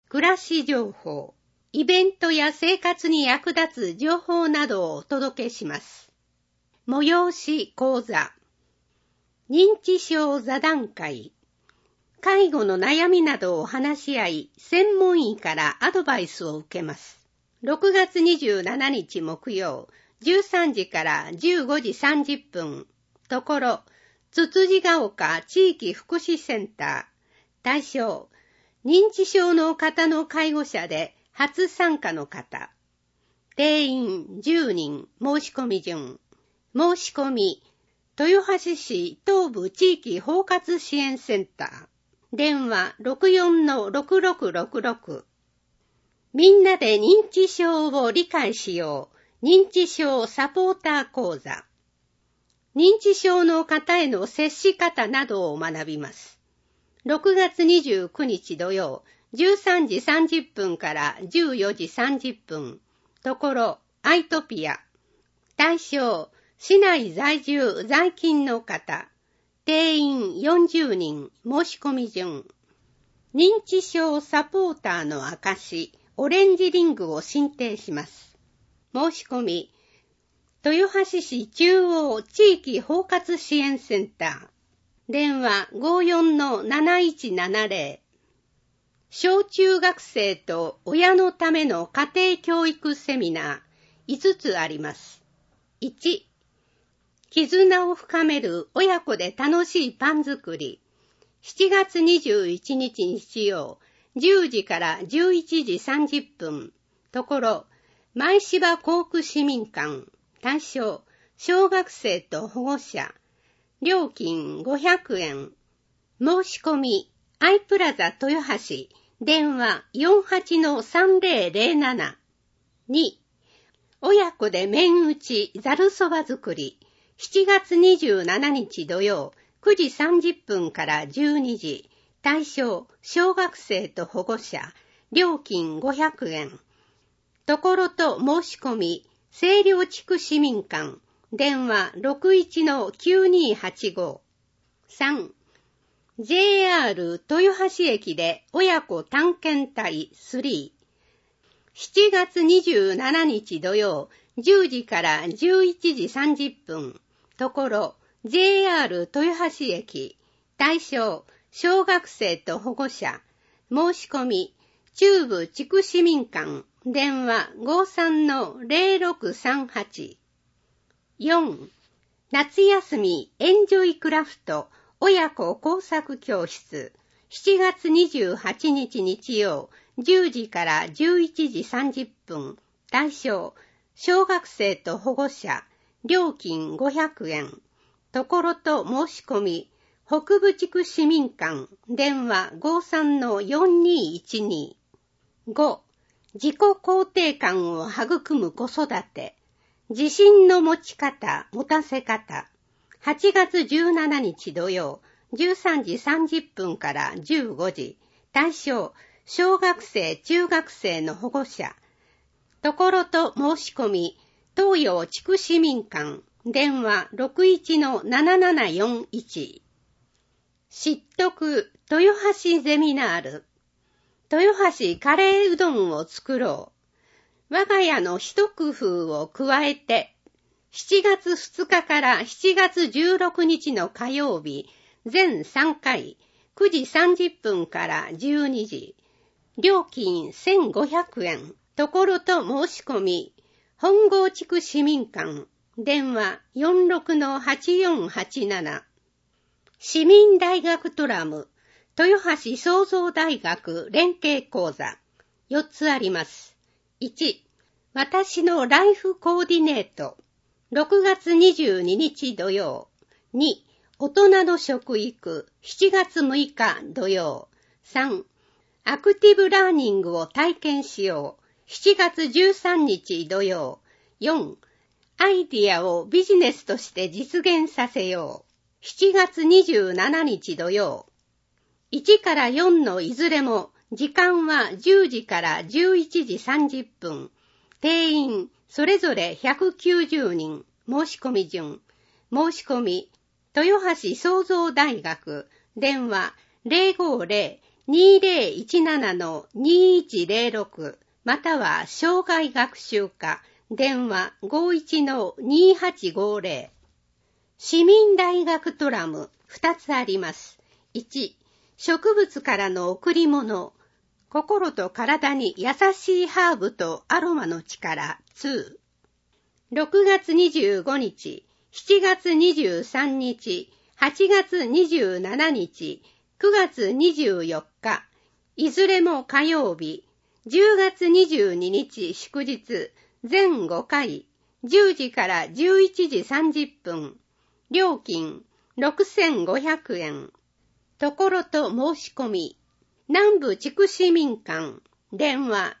暮らし情報、イベントや生活に役立つ情報などをお届けします。催し講座、認知症座談会、介護の悩みなどを話し合い、専門医からアドバイスを受けます。6月27日木曜、13時から15時30分、ところ、つつじが丘地域福祉センター、対象、認知症の方の介護者で初参加の方。定員10人、申し込み順。申し込み、豊橋市東部地域包括支援センター。電話 64-6666。みんなで認知症を理解しよう。認知症サポーター講座。認知症の方への接し方などを学びます。6月29日土曜、13時30分から14時30分。ところ、アイトピア。対象、市内在住在勤の方。定員40人、申し込み順。認知症サポーターの証、オレンジリングを申請します。申し込み、豊橋市中央地域包括支援センター。電話 54-7170。小中学生と親のための家庭教育セミナー5つあります。1、絆を深める親子で楽しいパン作り。7月21日日曜、10時から11時30分。ところ、前芝校区市民館。対象、小学生と保護者。料金500円。申し込み、アイプラザ豊橋。電話 48-3007。2、親子で麺打ちざるそば作り。7月27日土曜、9時30分から12時。対象、小学生と保護者。料金500円。ところと申し込み、清涼地区市民館。電話 61-9285。3、JR 豊橋駅で親子探検隊3。7月27日土曜、10時から11時30分。ところ、JR 豊橋駅。対象、小学生と保護者。申し込み、中部地区市民館。電話 53-0638。4、夏休みエンジョイクラフト親子工作教室。7月28日日曜、10時から11時30分。対象、小学生と保護者。料金500円。ところと申し込み、北部地区市民館。電話 53-4212。5、自己肯定感を育む子育て。自信の持ち方、持たせ方。8月17日土曜、13時30分から15時。対象、小学生、中学生の保護者。ところと申し込み、東洋地区市民館。電話 61-7741。知得豊橋ゼミナール。豊橋カレーうどんを作ろう。我が家の一工夫を加えて、7月2日から7月16日の火曜日、全3回、9時30分から12時。料金1500円。ところと申し込み、本郷地区市民館。電話 46-8487。市民大学トラム。豊橋創造大学連携講座。4つあります。1、私のライフコーディネート。6月22日土曜。2、大人の食育。7月6日土曜。3、アクティブラーニングを体験しよう。7月13日土曜。4、アイディアをビジネスとして実現させよう。7月27日土曜。1から4のいずれも、時間は10時から11時30分。定員、それぞれ190人。申し込み順。申し込み、豊橋創造大学。電話 2017-2106または生涯学習課電話 51-2850 市民大学トラム2つあります。1、植物からの贈り物、心と体に優しいハーブとアロマの力2、6月25日、7月23日、8月27日、9月24日、いずれも火曜日、10月22日祝日、全5回、10時から11時30分、料金6500円。ところと申し込み、南部地区市民館、電話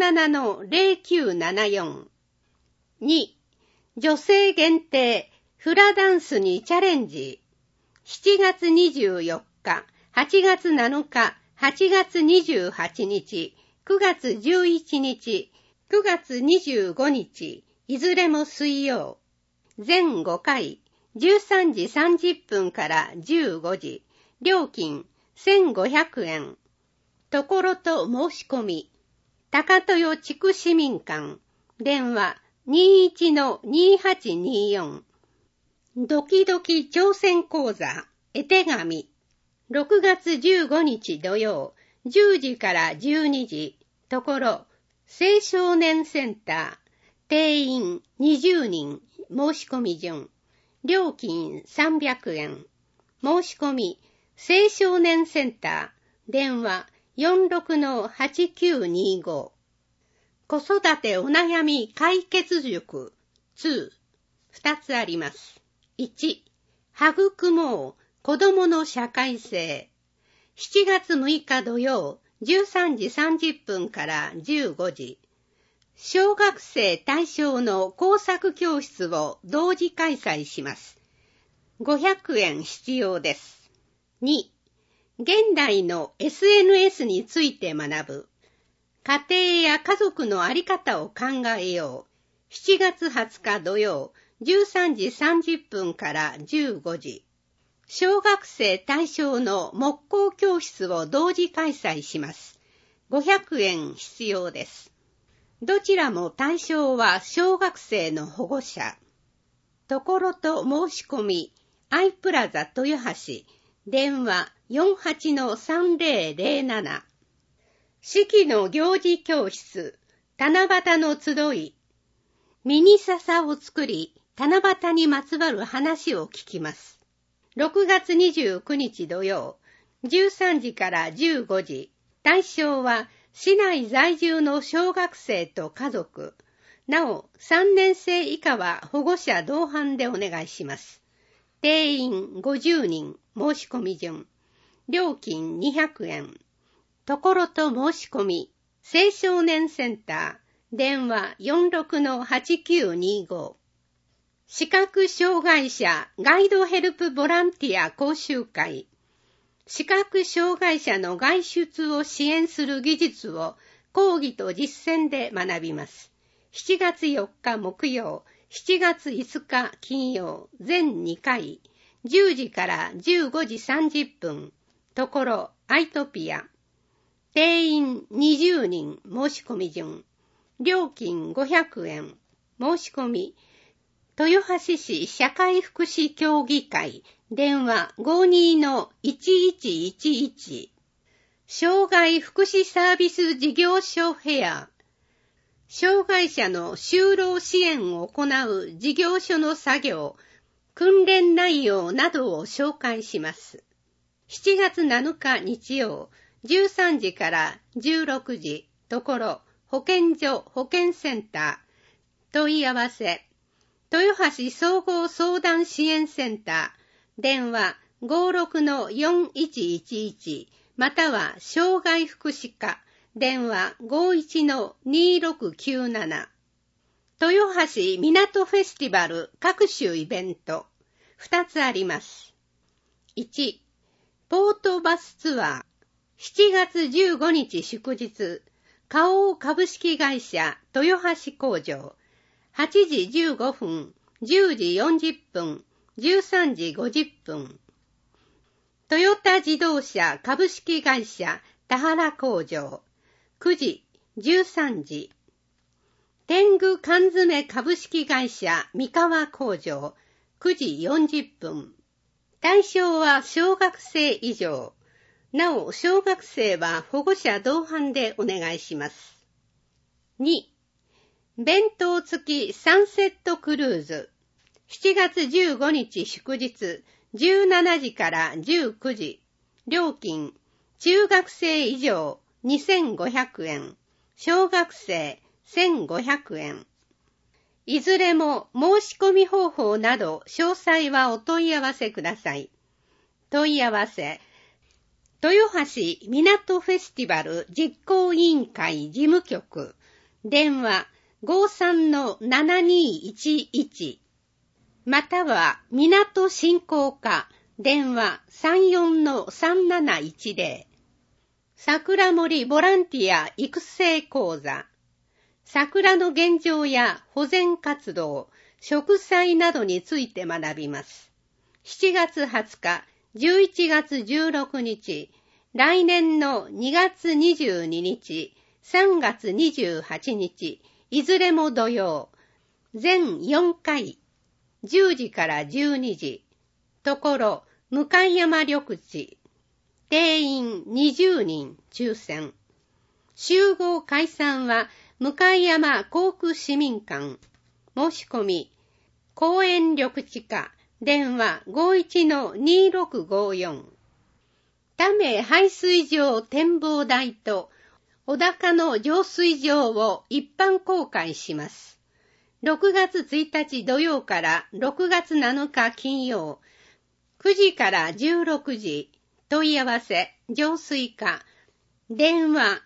47-0974。2、女性限定、フラダンスにチャレンジ。7月24日、8月7日、8月28日、9月11日、9月25日、いずれも水曜。全5回、13時30分から15時、料金1500円。ところと申し込み、高豊地区市民館、電話 21-2824。ドキドキ挑戦講座、絵手紙。6月15日土曜、10時から12時、ところ、青少年センター、定員20人、申し込み順。料金300円。申し込み、青少年センター、電話 46-8925。子育てお悩み解決塾2、2つあります。1、育もう子供の社会性。7月6日土曜、13時30分から15時。小学生対象の工作教室を同時開催します。500円必要です。2、現代の SNS について学ぶ。家庭や家族の在り方を考えよう。7月20日土曜、13時30分から15時。小学生対象の木工教室を同時開催します。500円必要です。どちらも対象は小学生の保護者。ところと申し込み、アイプラザ豊橋、電話 48-3007。四季の行事教室、七夕の集い。ミニ笹を作り、七夕にまつわる話を聞きます。6月29日土曜、13時から15時。対象は市内在住の小学生と家族。なお、3年生以下は保護者同伴でお願いします。定員50人、申し込み順。料金200円。ところと申し込み、青少年センター、電話 46-8925。視覚障害者ガイドヘルプボランティア講習会。視覚障害者の外出を支援する技術を講義と実践で学びます。7月4日木曜、7月5日金曜、全2回、10時から15時30分、ところ、アイトピア。定員20人、申し込み順。料金500円。申し込み。豊橋市社会福祉協議会、電話 52-1111。障害福祉サービス事業所フェア。障害者の就労支援を行う事業所の作業、訓練内容などを紹介します。7月7日日曜、13時から16時、ところ、保健所保健センター、問い合わせ、豊橋総合相談支援センター、電話 56-4111、または障害福祉課、電話 51-2697。豊橋港フェスティバル各種イベント、2つあります。1、ポートバスツアー、7月15日祝日、花王株式会社豊橋工場、8時15分、10時40分、13時50分。トヨタ自動車株式会社田原工場、9時、13時。天狗缶詰株式会社三河工場、9時40分。対象は小学生以上。なお、小学生は保護者同伴でお願いします。2、弁当付きサンセットクルーズ。7月15日祝日、17時から19時。料金、中学生以上2500円。小学生1500円。いずれも申し込み方法など詳細はお問い合わせください。問い合わせ、豊橋港フェスティバル実行委員会事務局、電話 53-7211 または港振興課、電話 34-3710 桜森ボランティア育成講座、桜の現状や保全活動、植栽などについて学びます。7月20日、11月16日、来年の2月22日、3月28日、いずれも土曜、全4回、10時から12時、ところ、向山緑地、定員20人抽選。集合解散は、向山航空市民館。申し込み、公園緑地課、電話 51-2654。多名排水場展望台と、小高の浄水場を一般公開します。6月1日土曜から6月7日金曜、9時から16時、問い合わせ、浄水課、電話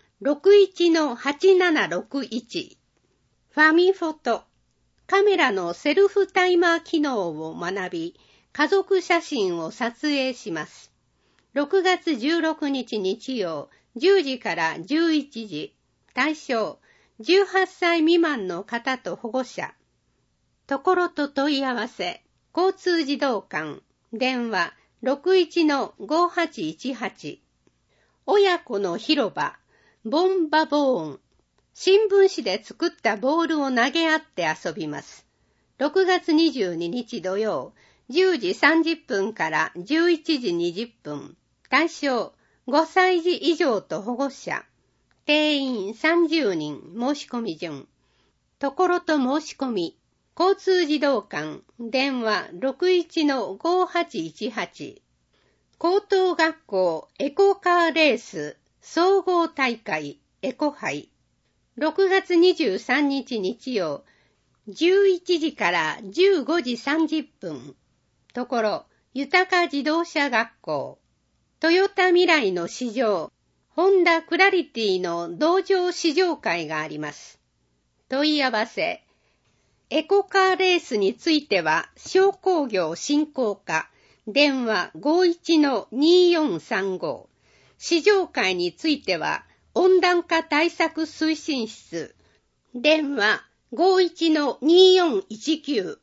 61-8761。ファミフォト、カメラのセルフタイマー機能を学び、家族写真を撮影します。6月16日日曜、10時から11時。対象、18歳未満の方と保護者。ところと問い合わせ、交通児童館、電話 61-5818。親子の広場、ボンバボーン。新聞紙で作ったボールを投げ合って遊びます。6月22日土曜、10時30分から11時20分。対象、5歳児以上と保護者。定員30人、申し込み順。ところと申し込み。交通児童館、電話 61-5818。高等学校エコカーレース総合大会エコ杯。6月23日日曜、11時から15時30分。ところ、豊か自動車学校。トヨタ未来の試乗、ホンダクラリティの同場試乗会があります。問い合わせ、エコカーレースについては、商工業振興課、電話 51-2435。試乗会については、温暖化対策推進室、電話 51-2419。